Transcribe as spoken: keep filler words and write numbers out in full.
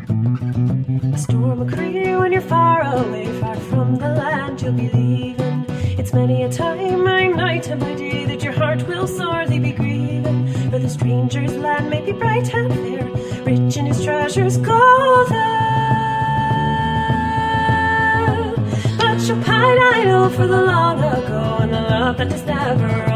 A storm will creep when you're far away, far from the land you'll be leaving. It's many a time, by night and by day, that your heart will sorely be grieving. For the stranger's land may be bright and fair, rich in his treasures golden, but you'll pine, I know, for the long ago and the love that is never